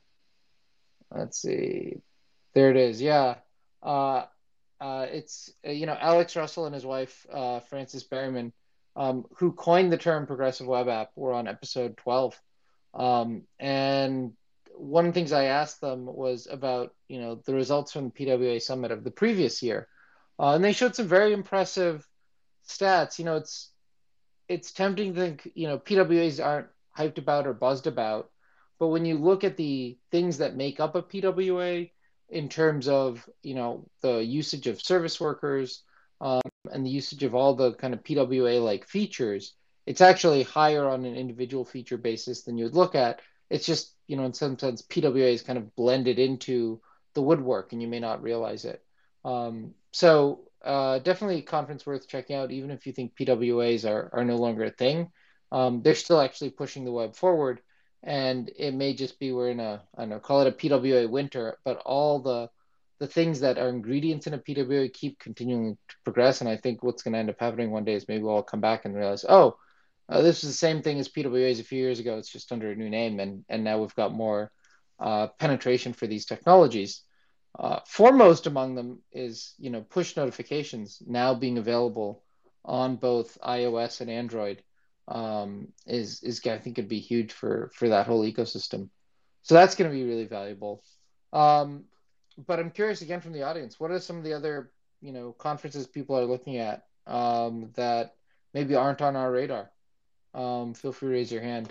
Let's see. There it is. Yeah. Uh, uh, it's, uh, you know, Alex Russell and his wife, uh, Frances Berryman, um, who coined the term progressive web app, were on episode twelve. Um, and one of the things I asked them was about, you know, the results from the P W A summit of the previous year. Uh, and they showed some very impressive stats. You know, it's, it's tempting to think, you know, P W As aren't hyped about or buzzed about. But when you look at the things that make up a P W A in terms of, you know, the usage of service workers um, and the usage of all the kind of P W A-like features, it's actually higher on an individual feature basis than you would look at. It's just, you know, in some sense, P W A is kind of blended into the woodwork and you may not realize it. Um, so uh, definitely a conference worth checking out, even if you think P W As are, are no longer a thing. Um, they're still actually pushing the web forward. And it may just be we're in a, I don't know, call it a P W A winter, but all the the things that are ingredients in a P W A keep continuing to progress. And I think what's going to end up happening one day is maybe we'll all come back and realize, oh, uh, this is the same thing as P W As a few years ago. It's just under a new name. And, and now we've got more uh, penetration for these technologies. Uh, foremost among them is, you know, push notifications now being available on both iOS and Android um, is, is I think could be huge for, for that whole ecosystem. So that's going to be really valuable. Um, but I'm curious again from the audience, what are some of the other, you know, conferences people are looking at um, that maybe aren't on our radar? Um, feel free to raise your hand.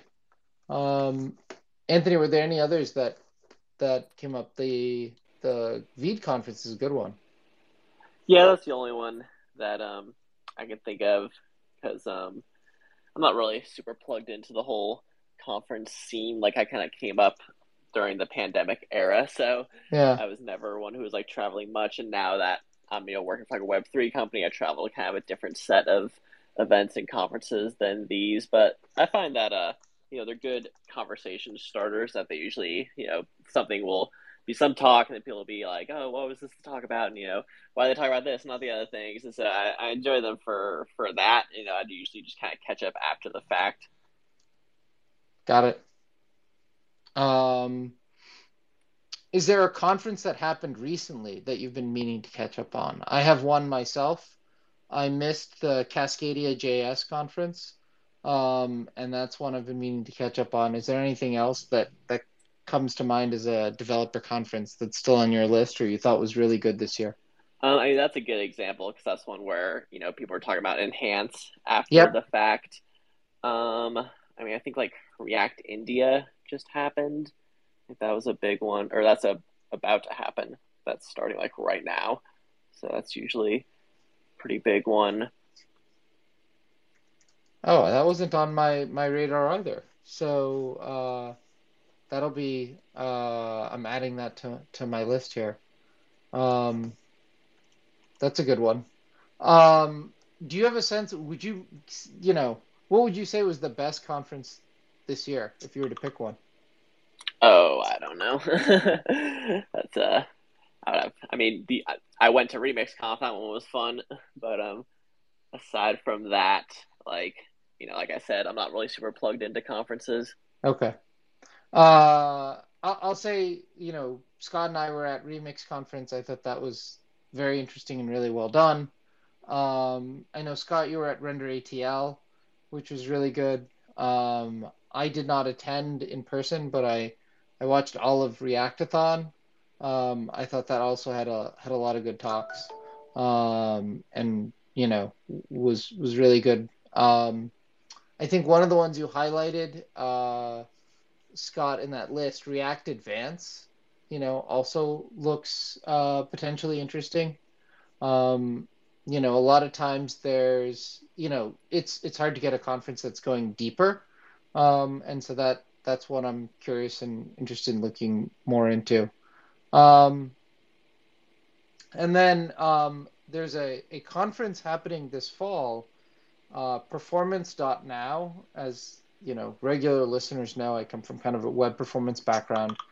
Um, Anthony, were there any others that that came up? The the VEED conference is a good one. Yeah, that's the only one that um I can think of because um I'm not really super plugged into the whole conference scene. Like I kind of came up during the pandemic era, so Yeah. I was never one who was like traveling much. And now that I'm you know working for like a Web three company, I travel to kind of a different set of events and conferences than these. But I find that uh you know they're good conversation starters. That they usually you know something will be some talk, and then people will be like, "Oh, what was this to talk about?" And you know, why they talk about this, not the other things. And so I, I enjoy them for for that. You know, I usually just kind of catch up after the fact. Got it. Um, is there a conference that happened recently that you've been meaning to catch up on? I have one myself. I missed the Cascadia J S conference, um, and that's one I've been meaning to catch up on. Is there anything else that that comes to mind as a developer conference that's still on your list or you thought was really good this year? Um, I mean, that's a good example because that's one where you know people are talking about enhance after Yep. the fact. Um, I mean, I think like React India just happened. I think that was a big one, or that's a about to happen. That's starting like right now, so that's usually a pretty big one. Oh, that wasn't on my my radar either. So uh, that'll be uh, I'm adding that to to my list here. Um, that's a good one. Um, do you have a sense? Would you, you know, what would you say was the best conference this year if you were to pick one? Oh, I don't know. That's uh, I would have. I mean, the I, I went to RemixConf. That one was fun, but um, aside from that, like you know, like I said, I'm not really super plugged into conferences. Okay. Uh, I'll, I'll say, you know, Scott and I were at Remix Conference. I thought that was very interesting and really well done. Um, I know, Scott, you were at Render A T L, which was really good. Um, I did not attend in person, but I, I watched all of Reactathon. Um, I thought that also had a had a lot of good talks, um, and you know was was really good. Um, I think one of the ones you highlighted, uh, Scott, in that list, React Advance, you know, also looks uh, potentially interesting. Um, you know, a lot of times there's, you know, it's it's hard to get a conference that's going deeper, um, and so that that's what I'm curious and interested in looking more into. Um, and then um, there's a, a conference happening this fall, uh, performance dot now. As you know, regular listeners know, I come from kind of a web performance background.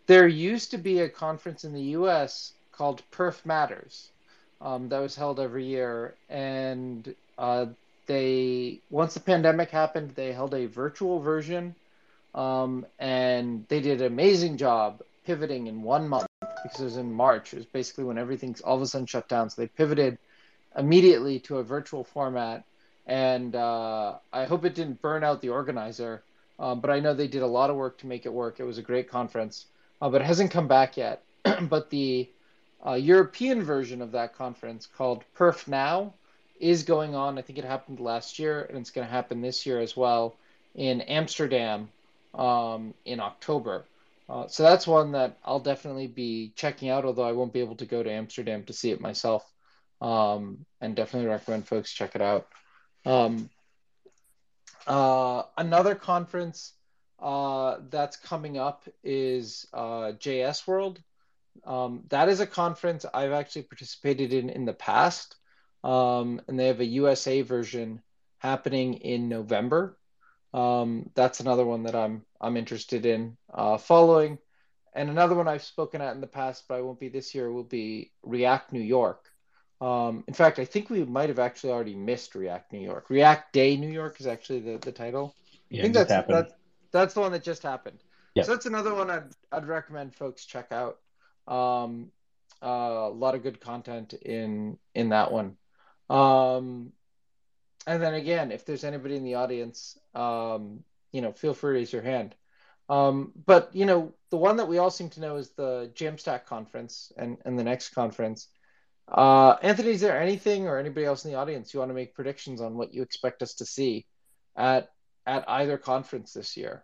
there used to be a conference in the U S called Perf Matters, um, that was held every year, and uh, they once the pandemic happened, they held a virtual version, um, and they did an amazing job pivoting in one month because it was in March. It was basically when everything's all of a sudden shut down, so they pivoted immediately to a virtual format, and uh, I hope it didn't burn out the organizer. Um, but I know they did a lot of work to make it work. It was a great conference, uh, but it hasn't come back yet. But the uh, European version of that conference, called Perf Now, is going on. I think it happened last year, and it's going to happen this year as well in Amsterdam um, in October. Uh, so that's one that I'll definitely be checking out, although I won't be able to go to Amsterdam to see it myself. Um, and definitely recommend folks check it out. Um, uh, another conference uh, that's coming up is uh, J S World. Um, that is a conference I've actually participated in in the past, um, and they have a U S A version happening in November. Um, that's another one that I'm I'm interested in uh, following. And another one I've spoken at in the past, but I won't be this year, will be React New York. Um, in fact, I think we might have actually already missed React New York. React Day New York is actually the, the title. Yeah, I think it just that's happened. that's that's the one that just happened. Yep. So that's another one I'd I'd recommend folks check out. Um, uh, a lot of good content in in that one. Um, and then again, if there's anybody in the audience, um, you know, feel free to raise your hand. Um, but you know, the one that we all seem to know is the Jamstack conference and and the next conference. Uh, Anthony, is there anything or anybody else in the audience you want to make predictions on what you expect us to see at at either conference this year?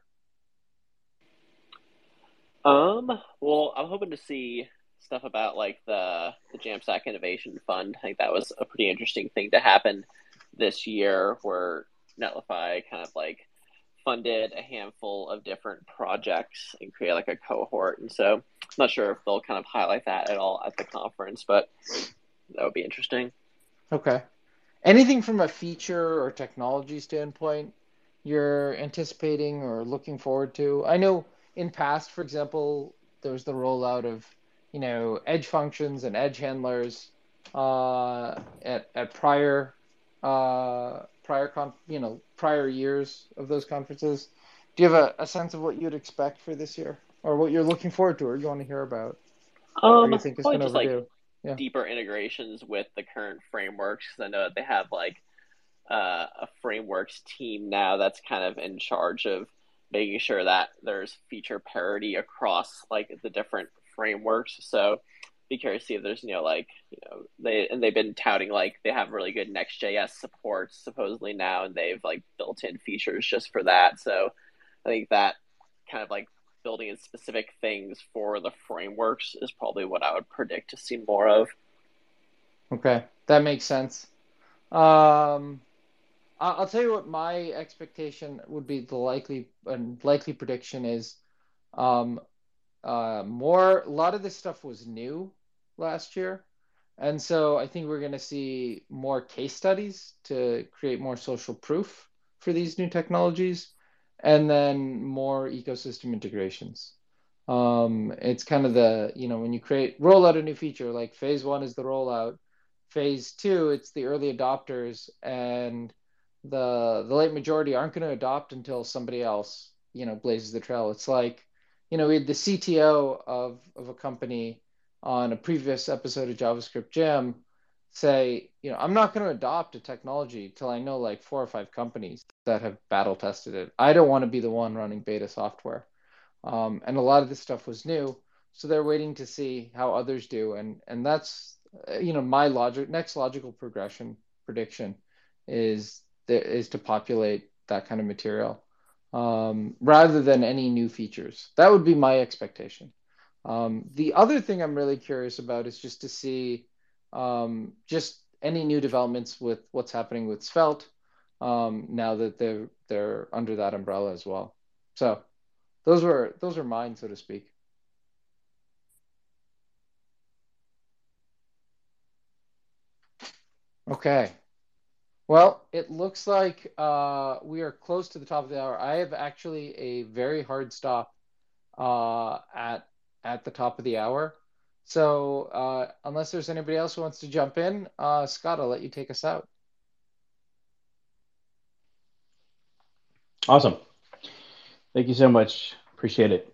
Um, well, I'm hoping to see stuff about like the the Jamstack Innovation Fund. I think that was a pretty interesting thing to happen this year, where Netlify kind of like funded a handful of different projects and create like a cohort. And so I'm not sure if they'll kind of highlight that at all at the conference, but that would be interesting. Okay. Anything from a feature or technology standpoint you're anticipating or looking forward to? I know in past, for example, there was the rollout of, you know, edge functions and edge handlers uh, at at prior uh, prior con you know prior years of those conferences. Do you have a, a sense of what you'd expect for this year, or what you're looking forward to, or you want to hear about, or Um, you think has probably been just like overdue? Yeah. deeper integrations with the current frameworks, because I know that they have like uh, a frameworks team now that's kind of in charge of making sure that there's feature parity across like the different frameworks. So be curious to see if there's, you know, like, you know, they and they've been touting like they have really good Next.js support supposedly now, and they've like built in features just for that. So I think that kind of like building in specific things for the frameworks is probably what I would predict to see more of. Okay, that makes sense. Um, I- I'll tell you what my expectation would be. The likely and likely prediction is um, uh, more. A lot of this stuff was new last year, and so I think we're going to see more case studies to create more social proof for these new technologies, and then more ecosystem integrations. Um, it's kind of the, you know, when you create roll out a new feature, like phase one is the rollout, phase two, it's the early adopters, and the the late majority aren't going to adopt until somebody else, you know, blazes the trail. It's like, you know, we had the C T O of of a company on a previous episode of JavaScript Jam say, you know, I'm not going to adopt a technology till I know like four or five companies that have battle tested it. I don't want to be the one running beta software. Um, and a lot of this stuff was new, so they're waiting to see how others do, and and that's uh, you know, my logic next logical progression prediction is there is to populate that kind of material, um, rather than any new features. That would be my expectation. Um, the other thing I'm really curious about is just to see um, just any new developments with what's happening with Svelte, um, now that they're they're under that umbrella as well. So. Those were those are mine, so to speak. Okay. Well, it looks like uh, we are close to the top of the hour. I have actually a very hard stop uh, at at the top of the hour. So uh, unless there's anybody else who wants to jump in, uh, Scott, I'll let you take us out. Awesome. Thank you so much. Appreciate it.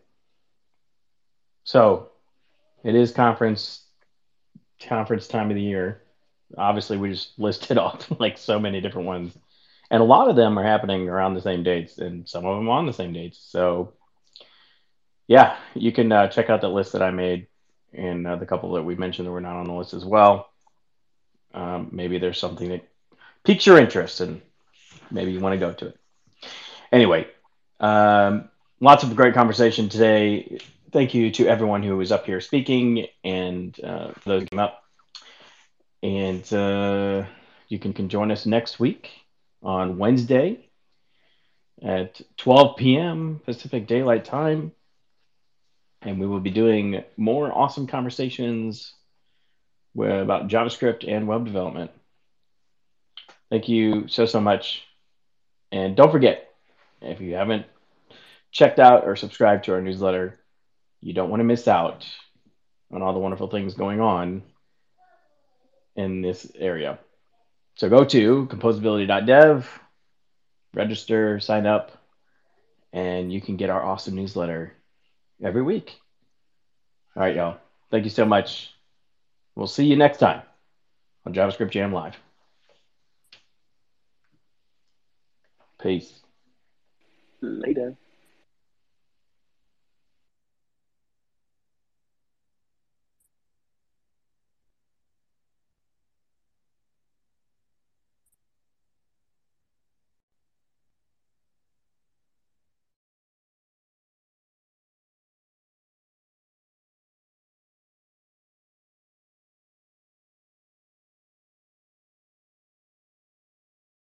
So it is conference conference time of the year. Obviously, we just listed off like so many different ones. And a lot of them are happening around the same dates, and some of them on the same dates. So, yeah, you can uh, check out the list that I made, and uh, the couple that we mentioned that were not on the list as well. Um, maybe there's something that piques your interest, and maybe you want to go to it. Anyway, um, lots of great conversation today. Thank you to everyone who was up here speaking, and uh, for those who came up. And uh, you can, can join us next week on Wednesday at twelve p.m. Pacific Daylight Time. And we will be doing more awesome conversations about JavaScript and web development. Thank you so, so much. And don't forget, if you haven't checked out or subscribed to our newsletter, you don't want to miss out on all the wonderful things going on in this area. So go to composability dot dev, register, sign up, and you can get our awesome newsletter every week. All right, y'all. Thank you so much. We'll see you next time on JavaScript Jam Live. Peace. Later.